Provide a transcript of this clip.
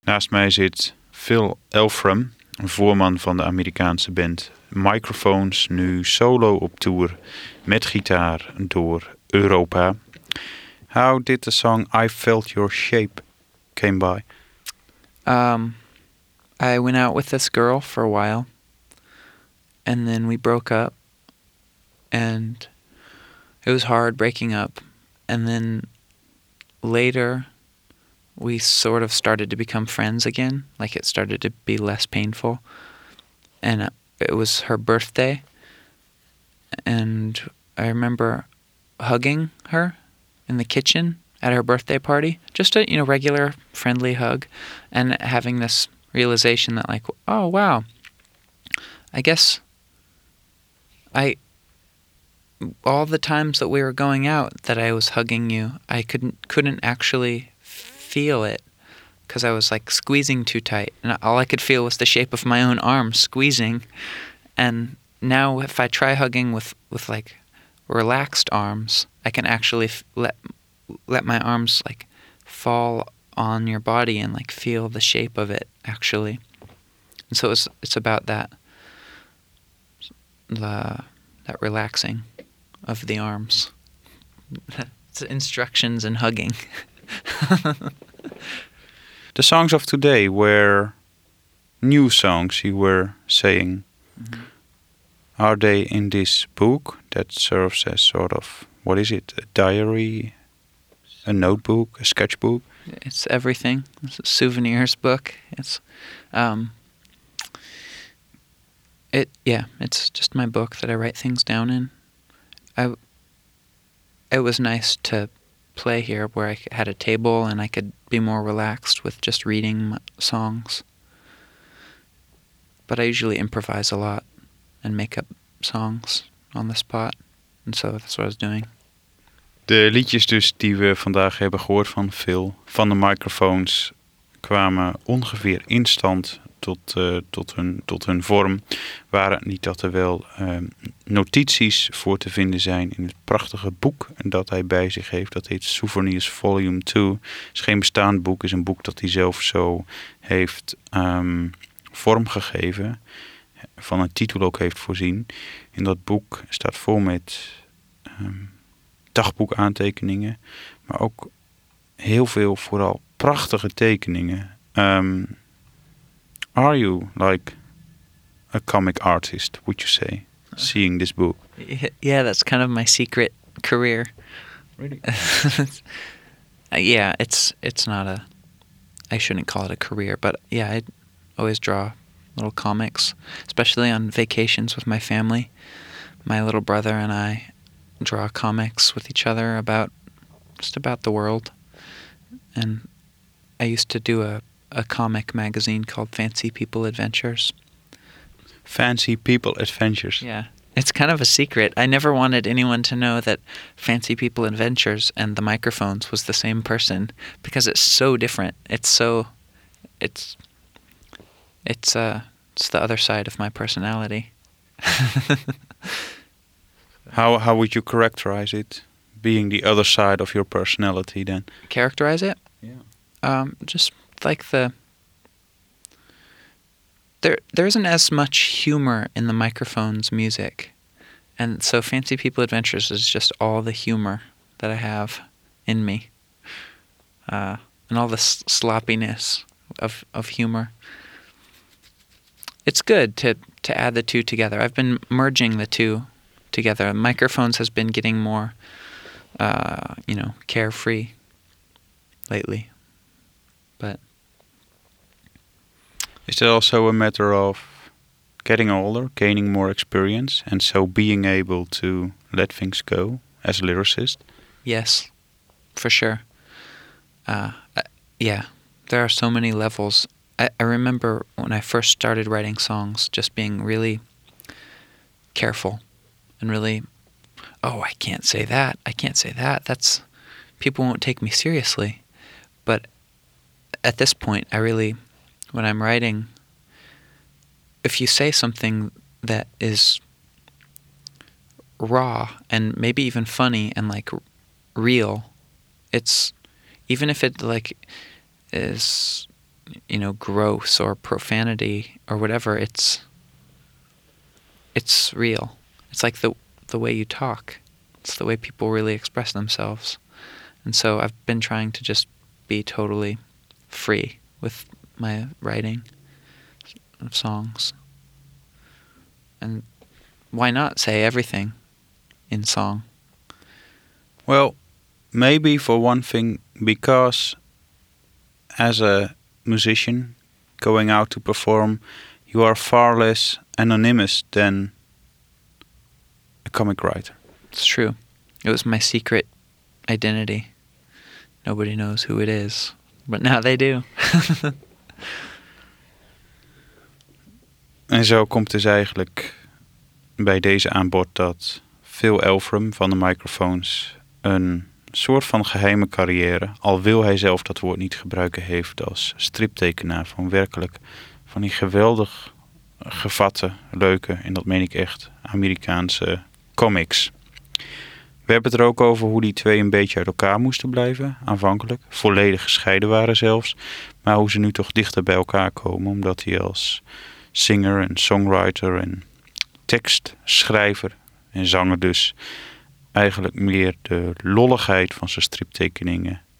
Naast mij zit Phil Elfram, een voorman van de Amerikaanse band Microphones, nu solo op tour met gitaar door Europa. How did the song I Felt Your Shape came by? I went out with this girl for a while, and then we broke up, and it was hard breaking up. And then later, we sort of started to become friends again, like it started to be less painful. And it was her birthday, and I remember hugging her in the kitchen at her birthday party, just a regular friendly hug, and having this realization that like, oh wow, I guess all the times that we were going out that I was hugging you, I couldn't actually feel it because I was like squeezing too tight, and all I could feel was the shape of my own arms squeezing. And now if I try hugging with like relaxed arms, I can actually let my arms like fall on your body and like feel the shape of it actually. And so it's about that relaxing of the arms. It's instructions in hugging. The songs of today were new songs, you were saying. Mm-hmm. Are they in this book that serves as sort of, what is it, a diary, a notebook, a sketchbook? It's everything. It's a souvenirs book. It's it's just my book that I write things down in. It was nice to play here where I had a table and I could be more relaxed with just reading songs. But I usually improvise a lot and make up songs on the spot. And so that's what I was doing. De liedjes dus die we vandaag hebben gehoord van Phil, van de Microphones, kwamen ongeveer instant tot hun vorm. Waren het niet dat er wel notities voor te vinden zijn in het prachtige boek dat hij bij zich heeft. Dat heet Souvenirs Volume 2. Het is geen bestaand boek, het is een boek dat hij zelf zo heeft vormgegeven. Van een titel ook heeft voorzien. In dat boek staat vol met dagboekaantekeningen, maar ook heel veel vooral prachtige tekeningen. Are you like a comic artist, would you say, seeing this book? Yeah, that's kind of my secret career. Really? Yeah, it's not I shouldn't call it a career, but yeah, I always draw little comics, especially on vacations with my family. My little brother and I draw comics with each other about the world. And I used to do a comic magazine called Fancy People Adventures. Fancy People Adventures. Yeah. It's kind of a secret. I never wanted anyone to know that Fancy People Adventures and the Microphones was the same person because it's so different. It's the other side of my personality. How would you characterize it? Being the other side of your personality then? Characterize it? Yeah. Just like there isn't as much humor in the Microphones music. And so Fancy People Adventures is just all the humor that I have in me. And all the sloppiness of humor. It's good to add the two together. I've been merging the two together. Microphones has been getting more, carefree lately. But is that also a matter of getting older, gaining more experience, and so being able to let things go as a lyricist? Yes, for sure. Yeah, there are so many levels. I remember when I first started writing songs, just being really careful and really, I can't say that. I can't say that. People won't take me seriously. But at this point, when I'm writing, if you say something that is raw and maybe even funny and like real, it's, even if it like is gross or profanity or whatever. It's real. It's like the way you talk. It's the way people really express themselves. And so I've been trying to just be totally free with my writing of songs. And why not say everything in song? Well, maybe for one thing, because as a musician going out to perform, you are far less anonymous than a comic writer. It's true. It was my secret identity. Nobody knows who it is, but now they do. En zo komt dus eigenlijk bij deze aan bod dat Phil Elverum van de Microphones een soort van geheime carrière, al wil hij zelf dat woord niet gebruiken, heeft als striptekenaar van werkelijk van die geweldig gevatte, leuke, en dat meen ik echt, Amerikaanse comics. We hebben het er ook over hoe die twee een beetje uit elkaar moesten blijven, aanvankelijk. Volledig gescheiden waren zelfs. Maar hoe ze nu toch dichter bij elkaar komen, omdat hij als singer en songwriter en tekstschrijver en zanger dus eigenlijk meer de lolligheid van zijn striptekeningen